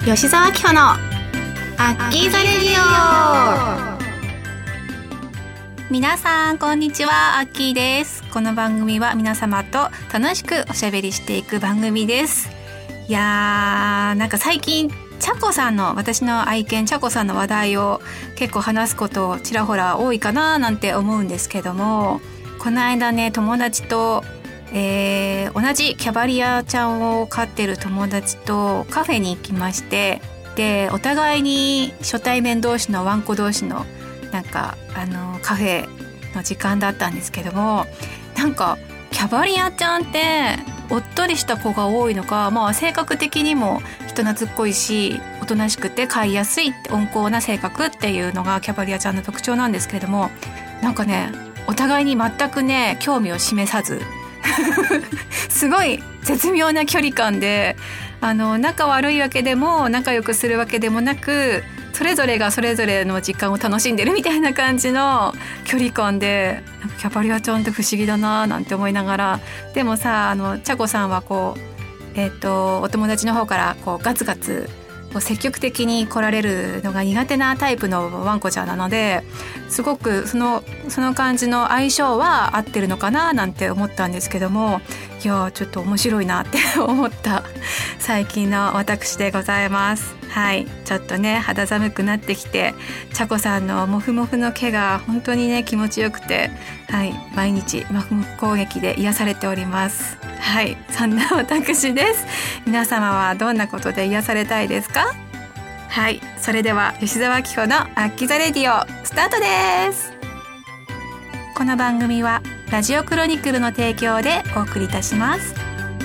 吉澤明穂のアッキーザレディオ。皆さんこんにちは、アッキーです。この番組は皆様と楽しくおしゃべりしていく番組です。いやー、なんか最近チャコさんの、私の愛犬チャコさんの話題を結構話すことちらほら多いかななんて思うんですけども、この間ね、友達と同じキャバリアちゃんを飼ってる友達とカフェに行きまして、でお互いに初対面同士のワンコ同士のなんかカフェの時間だったんですけども、なんかキャバリアちゃんっておっとりした子が多いのか、性格的にも人懐っこいしおとなしくて飼いやすい温厚な性格っていうのがキャバリアちゃんの特徴なんですけれども、なんかね、お互いに全くね興味を示さずすごい絶妙な距離感で、仲悪いわけでも仲良くするわけでもなく、それぞれがそれぞれの時間を楽しんでるみたいな感じの距離感で、なんかキャバリアちゃんって不思議だななんて思いながら、でもさ、チャコさんはこう、お友達の方からこうガツガツ積極的に来られるのが苦手なタイプのワンコちゃんなので、すごくその感じの相性は合ってるのかななんて思ったんですけども、いやちょっと面白いなって思った最近の私でございます。はい、ちょっとね肌寒くなってきて、チャコさんのモフモフの毛が本当にね気持ちよくて、はい、毎日モフモフ攻撃で癒されております。はい、そんな私です。皆様はどんなことで癒されたいですか？はい、それでは吉澤明穂のアッキーザレディオスタートです。この番組はラジオクロニクルの提供でお送りいたします。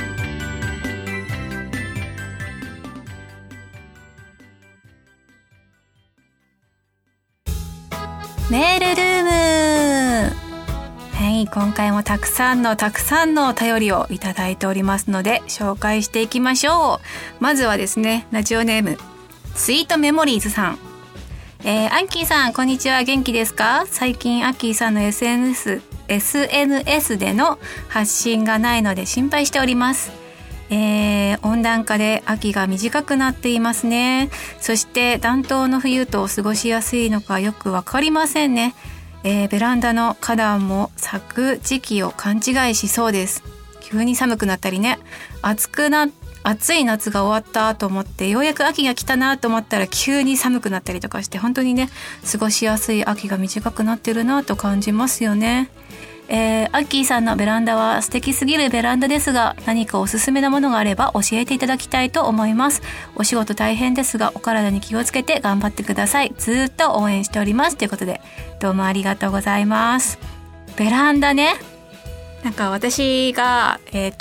メールルーム。はい、今回もたくさんのお便りをいただいておりますので紹介していきましょう。まずはですね、ラジオネームスイートメモリーズさん。アッキーさんこんにちは、元気ですか？最近アッキーさんの SNS での発信がないので心配しております。温暖化で秋が短くなっていますね。そして暖冬の冬と過ごしやすいのかよくわかりませんね。ベランダの花壇も咲く時期を勘違いしそうです。急に寒くなったりね、暑い夏が終わったと思ってようやく秋が来たなと思ったら急に寒くなったりとかして、本当にね過ごしやすい秋が短くなってるなと感じますよね。アッキーさんのベランダは素敵すぎるベランダですが、何かおすすめなものがあれば教えていただきたいと思います。お仕事大変ですがお体に気をつけて頑張ってください。ずっと応援しておりますということで、どうもありがとうございます。ベランダね、なんか私が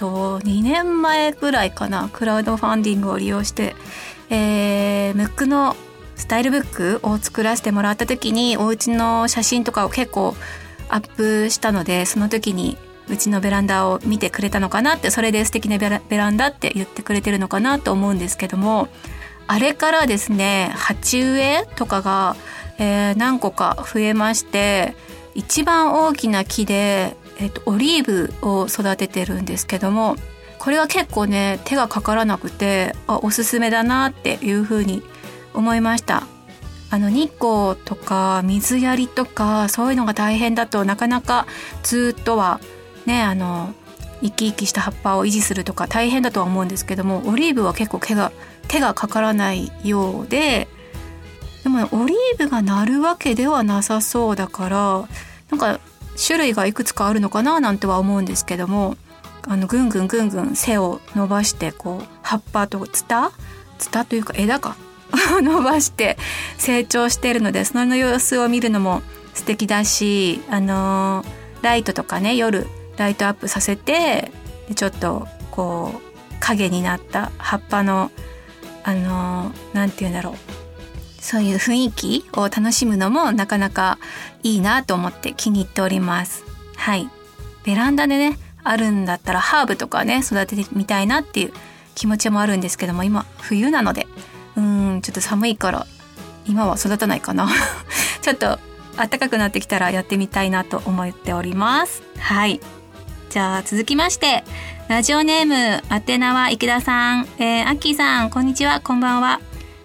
2年前ぐらいかな、クラウドファンディングを利用して、ムックのスタイルブックを作らせてもらった時にお家の写真とかを結構アップしたので、その時にうちのベランダを見てくれたのかなって、それで素敵なベランダって言ってくれてるのかなと思うんですけども、あれからですね鉢植えとかが、何個か増えまして、一番大きな木で、オリーブを育ててるんですけども、これは結構ね手がかからなくておすすめだなっていうふうに思いました。日光とか水やりとかそういうのが大変だとなかなかずっとはね生き生きした葉っぱを維持するとか大変だとは思うんですけども、オリーブは結構手がかからないようで、でもオリーブがなるわけではなさそうだから、なんか種類がいくつかあるのかななんては思うんですけども、ぐんぐん背を伸ばしてこう葉っぱとツタというか枝か伸ばして成長しているので、その様子を見るのも素敵だし、ライトとかね、夜ライトアップさせてちょっとこう影になった葉っぱのなんていうんだろう、そういう雰囲気を楽しむのもなかなかいいなと思って気に入っております。はい、ベランダでねあるんだったらハーブとかね育ててみたいなっていう気持ちもあるんですけども、今冬なのでちょっと寒いから今は育たないかなちょっと暖かくなってきたらやってみたいなと思っております。はい、じゃあ続きましてラジオネーム宛名は池田さん、アッキーさんこんにちは、こんばんは。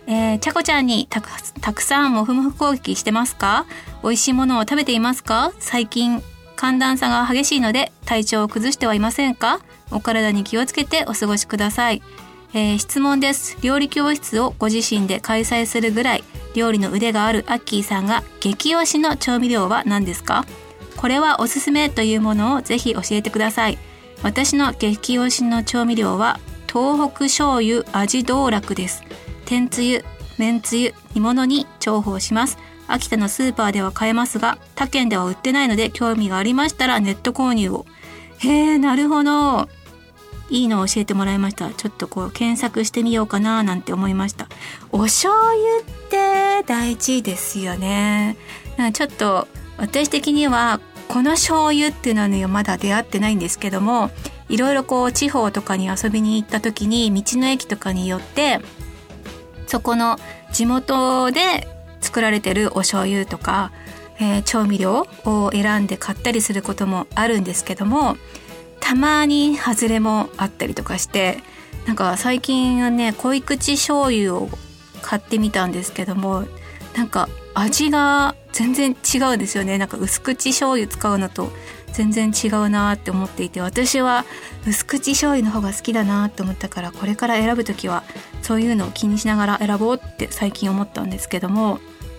ちゃこちゃんにたくさんもふもふ攻撃してますか？美味しいものを食べていますか？最近寒暖差が激しいので体調を崩してはいませんか？お体に気をつけてお過ごしください。質問です。料理教室をご自身で開催するぐらい料理の腕があるアッキーさんが激推しの調味料は何ですか？これはおすすめというものをぜひ教えてください。私の激推しの調味料は東北醤油味道楽です。天つゆ、麺つゆ、煮物に重宝します。秋田のスーパーでは買えますが他県では売ってないので興味がありましたらネット購入を。なるほど、いいのを教えてもらいました。ちょっと検索してみようかななんて思いました。お醤油って大事ですよね。ちょっと私的にはこの醤油っていうのはねまだ出会ってないんですけども、いろいろ地方とかに遊びに行った時に道の駅とかによってそこの地元で作られてるお醤油とか、調味料を選んで買ったりすることもあるんですけども、たまに外れもあったりとかして、なんか最近はね濃い口醤油を買ってみたんですけども、なんか味が全然違うんですよね。なんか薄口醤油使うのと全然違うなって思っていて、私は薄口醤油の方が好きだなって思ったから、これから選ぶときはそういうのを気にしながら選ぼうって最近思ったんですけども、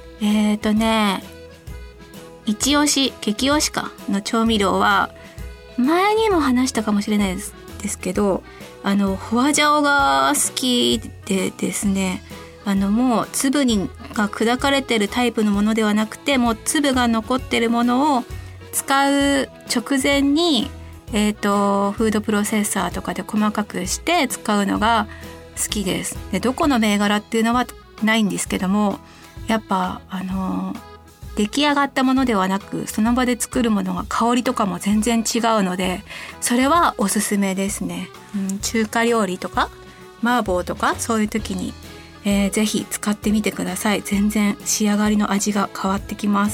一押し激推しかの調味料は前にも話したかもしれないですけど、ホワジャオが好きでですね、もう粒が砕かれてるタイプのものではなくて、もう粒が残ってるものを使う直前にフードプロセッサーとかで細かくして使うのが好きです。で、どこの銘柄っていうのはないんですけども、やっぱ出来上がったものではなくその場で作るものが香りとかも全然違うので、それはおすすめですね。中華料理とか麻婆とかそういう時に、ぜひ使ってみてください。全然仕上がりの味が変わってきます。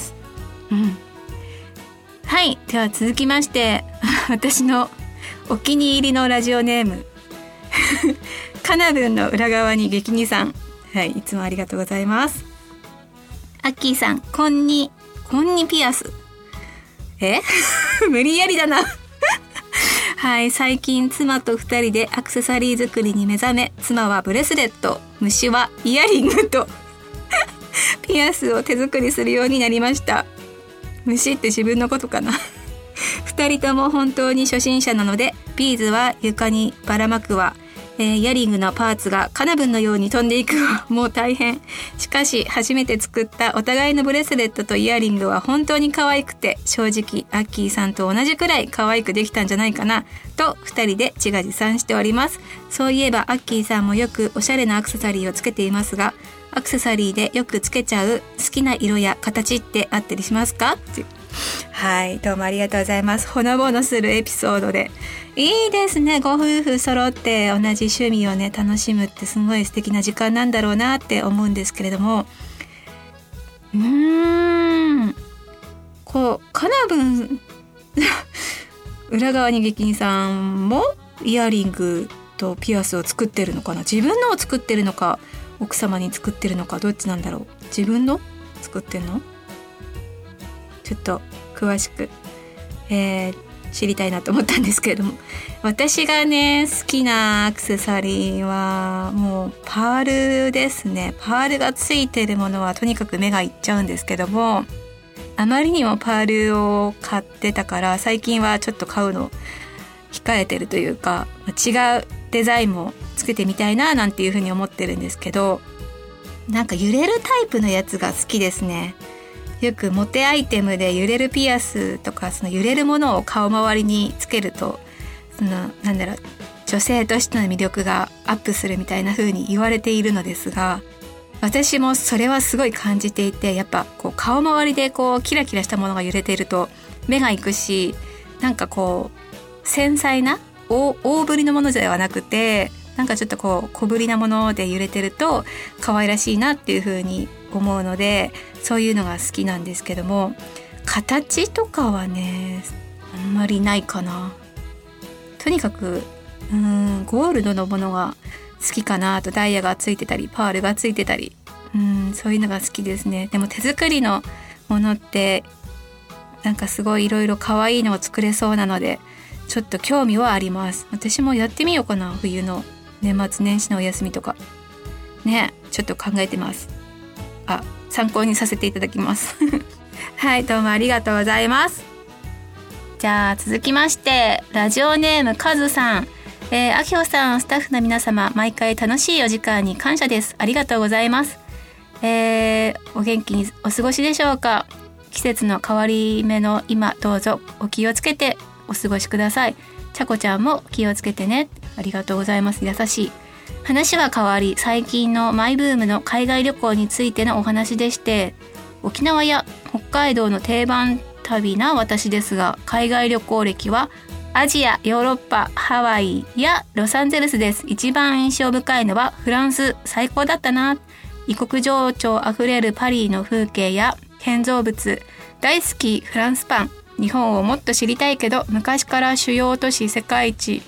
はい、では続きまして私のお気に入りのラジオネームカナブンの裏側に激似さん、はい、いつもありがとうございます。アッキーさん、こんにピアス無理やりだなはい、最近妻と2人でアクセサリー作りに目覚め、妻はブレスレット、虫はイヤリングとピアスを手作りするようになりました。虫って自分のことかな2人とも本当に初心者なので、ビーズは床にばらまくわ、イヤリングのパーツがカナブンのように飛んでいくわ、もう大変。しかし初めて作ったお互いのブレスレットとイヤリングは本当に可愛くて、正直アッキーさんと同じくらい可愛くできたんじゃないかなと2人で自画自賛しております。そういえばアッキーさんもよくおしゃれなアクセサリーをつけていますが、アクセサリーでよくつけちゃう好きな色や形ってあったりしますか？はい、どうもありがとうございます。ほのぼのするエピソードでいいですね。ご夫婦揃って同じ趣味をね楽しむってすごい素敵な時間なんだろうなって思うんですけれども、カナブン裏側に激似さんもイヤリングとピアスを作ってるのかな。自分のを作ってるのか奥様に作ってるのか、どっちなんだろう。自分の作ってんの？ちょっと詳しく、知りたいなと思ったんですけれども、私がね好きなアクセサリーはもうパールですね。パールがついてるものはとにかく目がいっちゃうんですけども、あまりにもパールを買ってたから最近はちょっと買うの控えてるというか、違うデザインもつけてみたいななんていうふうに思ってるんですけど、なんか揺れるタイプのやつが好きですね。よくモテアイテムで揺れるピアスとか、その揺れるものを顔周りにつけると、女性としての魅力がアップするみたいな風に言われているのですが、私もそれはすごい感じていて、やっぱ顔周りでキラキラしたものが揺れていると目が行くし、なんか繊細な大ぶりのものではなくて、なんかちょっと小ぶりなもので揺れてると可愛らしいなっていう風に思うので、そういうのが好きなんですけども、形とかはねあんまりないかな。とにかくゴールドのものが好きかな。あとダイヤがついてたりパールがついてたり、そういうのが好きですね。でも手作りのものってなんかすごいいろいろ可愛いのを作れそうなのでちょっと興味はあります。私もやってみようかな。冬の年末年始のお休みとかね、ちょっと考えてます。参考にさせていただきますはい、どうもありがとうございます。じゃあ続きましてラジオネームカズさん、あきほさん、スタッフの皆様、毎回楽しいお時間に感謝です。ありがとうございます。お元気にお過ごしでしょうか。季節の変わり目の今、どうぞお気をつけてお過ごしください。ちゃこちゃんも気をつけてね。ありがとうございます。優しい。話は変わり、最近のマイブームの海外旅行についてのお話でして、沖縄や北海道の定番旅な私ですが、海外旅行歴はアジア、ヨーロッパ、ハワイやロサンゼルスです。一番印象深いのはフランス、最高だったな。異国情緒あふれるパリの風景や建造物、大好きフランスパン。日本をもっと知りたいけど、昔から主要都市世界一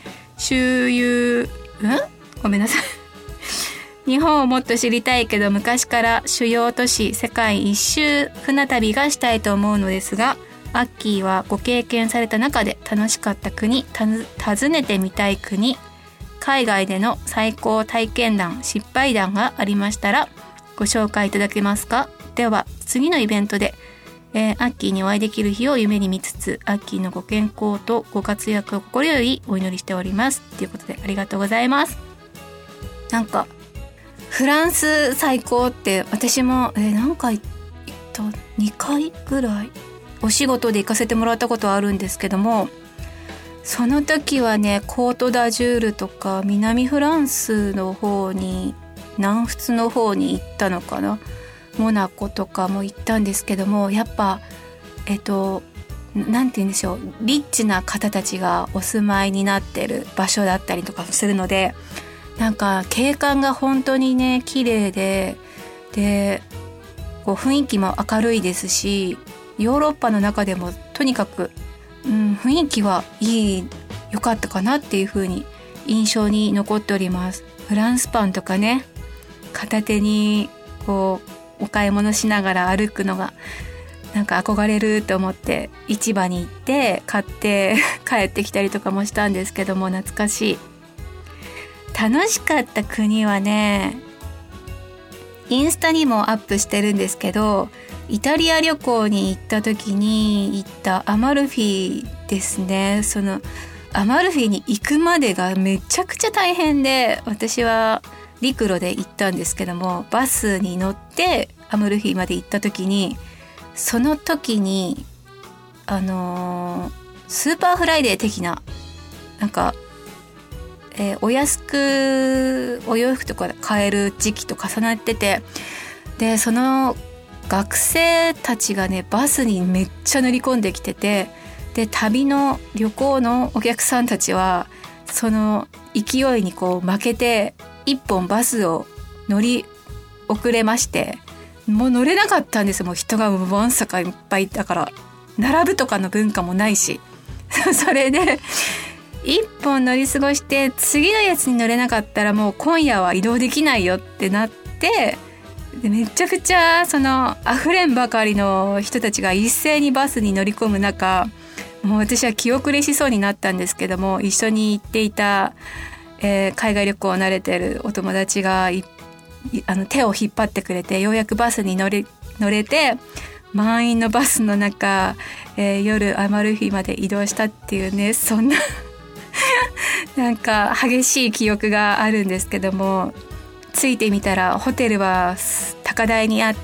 ごめんなさい日本をもっと知りたいけど、昔から主要都市世界一周船旅がしたいと思うのですが、アッキーはご経験された中で楽しかった国、訪ねてみたい国、海外での最高体験談、失敗談がありましたらご紹介いただけますか。では次のイベントで、アッキーにお会いできる日を夢に見つつ、アッキーのご健康とご活躍を心よりお祈りしておりますということで、ありがとうございます。なんかフランス最高って私も何回行った？ 2 回ぐらいお仕事で行かせてもらったことはあるんですけども、その時はね、コートダジュールとか南フランスの方に、南仏の方に行ったのかな、モナコとかも行ったんですけども、やっぱなんて言うんでしょう、リッチな方たちがお住まいになってる場所だったりとかするので、なんか景観が本当にね綺麗で、こう雰囲気も明るいですし、ヨーロッパの中でもとにかく、雰囲気良かったかなっていう風に印象に残っております。フランスパンとかね、片手にこうお買い物しながら歩くのがなんか憧れると思って市場に行って買って帰ってきたりとかもしたんですけども、懐かしい。楽しかった国はね、インスタにもアップしてるんですけど、イタリア旅行に行った時に行ったアマルフィですね。そのアマルフィに行くまでがめちゃくちゃ大変で、私は陸路で行ったんですけども、バスに乗ってアマルフィまで行った時に、その時にスーパーフライデー的ななんかお安くお洋服とか買える時期と重なってて、でその学生たちがねバスにめっちゃ乗り込んできてて、で旅行のお客さんたちはその勢いにこう負けて一本バスを乗り遅れまして、もう乗れなかったんですよ。もう人がわんさかいっぱいだから、並ぶとかの文化もないしそれで一本乗り過ごして、次のやつに乗れなかったらもう今夜は移動できないよってなって、でめちゃくちゃその溢れんばかりの人たちが一斉にバスに乗り込む中、もう私は気遅れしそうになったんですけども、一緒に行っていた、海外旅行慣れてるお友達が手を引っ張ってくれて、ようやくバスに乗れて、満員のバスの中、夜アマルフィまで移動したっていうね、そんななんか激しい記憶があるんですけども、着いてみたらホテルは高台にあって、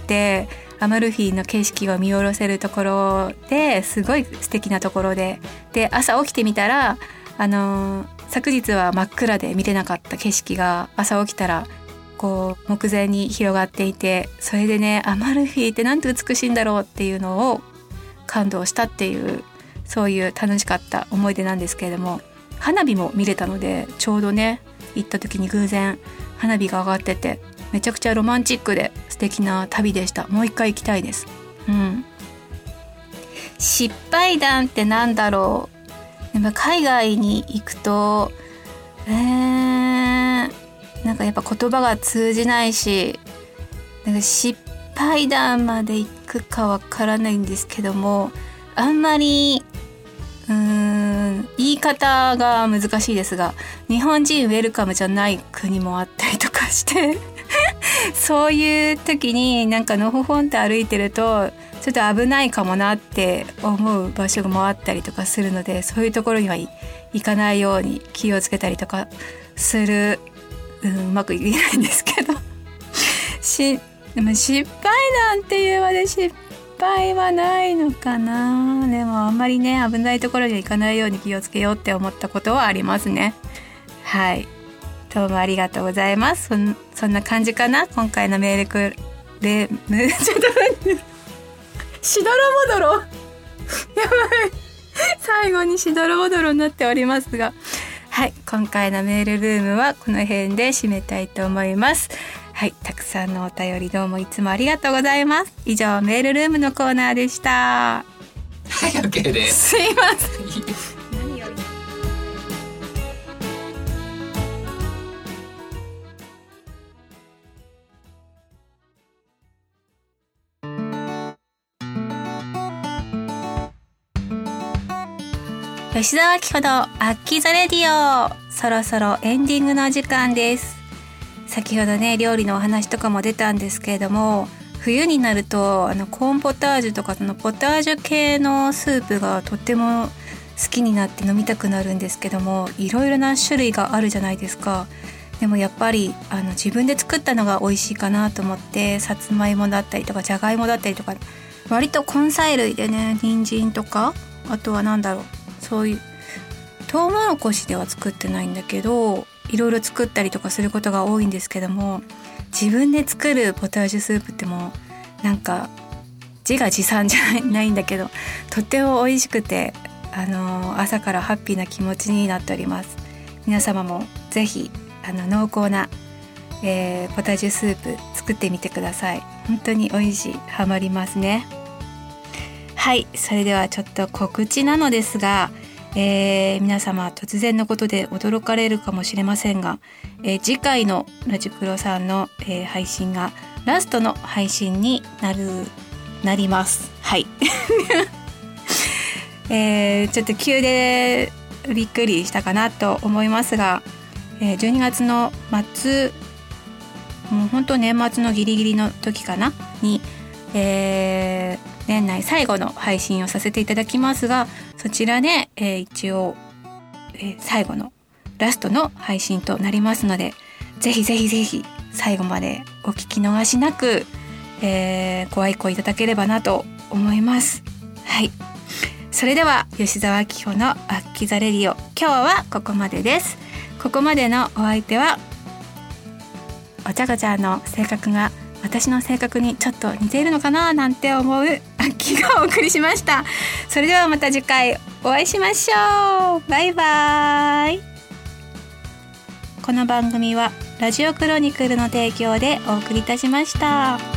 アマルフィの景色を見下ろせるところで、すごい素敵なところで、朝起きてみたら昨日は真っ暗で見れなかった景色が朝起きたらこう目前に広がっていて、それでね、アマルフィってなんて美しいんだろうっていうのを感動したっていう、そういう楽しかった思い出なんですけれども、花火も見れたので、ちょうどね行った時に偶然花火が上がってて、めちゃくちゃロマンチックで素敵な旅でした。もう一回行きたいです。失敗談ってなんだろう。やっぱ海外に行くとなんなんかやっぱ言葉が通じないし、なんか失敗談までいくかわからないんですけども、あんまり言い方が難しいですが、日本人ウェルカムじゃない国もあったりとかしてそういう時になんかのほほんと歩いてるとちょっと危ないかもなって思う場所もあったりとかするので、そういうところには行かないように気をつけたりとかする。うまく言えないんですけどでも失敗談っていうまで失敗はないのかな。でもあんまりね、危ないところには行かないように気をつけようって思ったことはありますね。はい、どうもありがとうございます。そんな感じかな、今回のメールちょっと待ってしどろもどろやばい、最後にしどろもどろになっておりますが、はい、今回のメールルームはこの辺で締めたいと思います。はい、たくさんのお便りどうもいつもありがとうございます。以上、メールルームのコーナーでした。 はい、OK です。 すいません何より吉澤明子のアッキーザレディオ、そろそろエンディングの時間です。先ほどね、料理のお話とかも出たんですけれども、冬になるとコーンポタージュとかそのポタージュ系のスープがとっても好きになって飲みたくなるんですけども、いろいろな種類があるじゃないですか。でもやっぱり自分で作ったのが美味しいかなと思って、さつまいもだったりとかじゃがいもだったりとか、割と根菜類でね、人参とか、あとはそういうトウモロコシでは作ってないんだけど、いろいろ作ったりとかすることが多いんですけども、自分で作るポタージュスープってもうなんか自画自賛じゃないんだけど、とっても美味しくて朝からハッピーな気持ちになっております。皆様もぜひ濃厚な、ポタージュスープ作ってみてください。本当に美味しい、ハマりますね。はい、それではちょっと告知なのですが、皆様突然のことで驚かれるかもしれませんが、次回のラジプロさんの、配信がラストの配信になります。はい、ちょっと急でびっくりしたかなと思いますが、12月の末、もう本当年末のギリギリの時かなに、年内最後の配信をさせていただきますが、そちらで、一応、最後のラストの配信となりますので、ぜひぜひぜひ最後までお聞き逃しなく、ご愛顧いただければなと思います。はい、それでは吉澤明子のアッキザレディオ、今日はここまでです。ここまでのお相手は、お茶子ちゃんの性格が私の性格にちょっと似ているのかななんて思うアッキがお送りしました。それではまた次回お会いしましょう。バイバイ。この番組はラジオクロニクルの提供でお送りいたしました。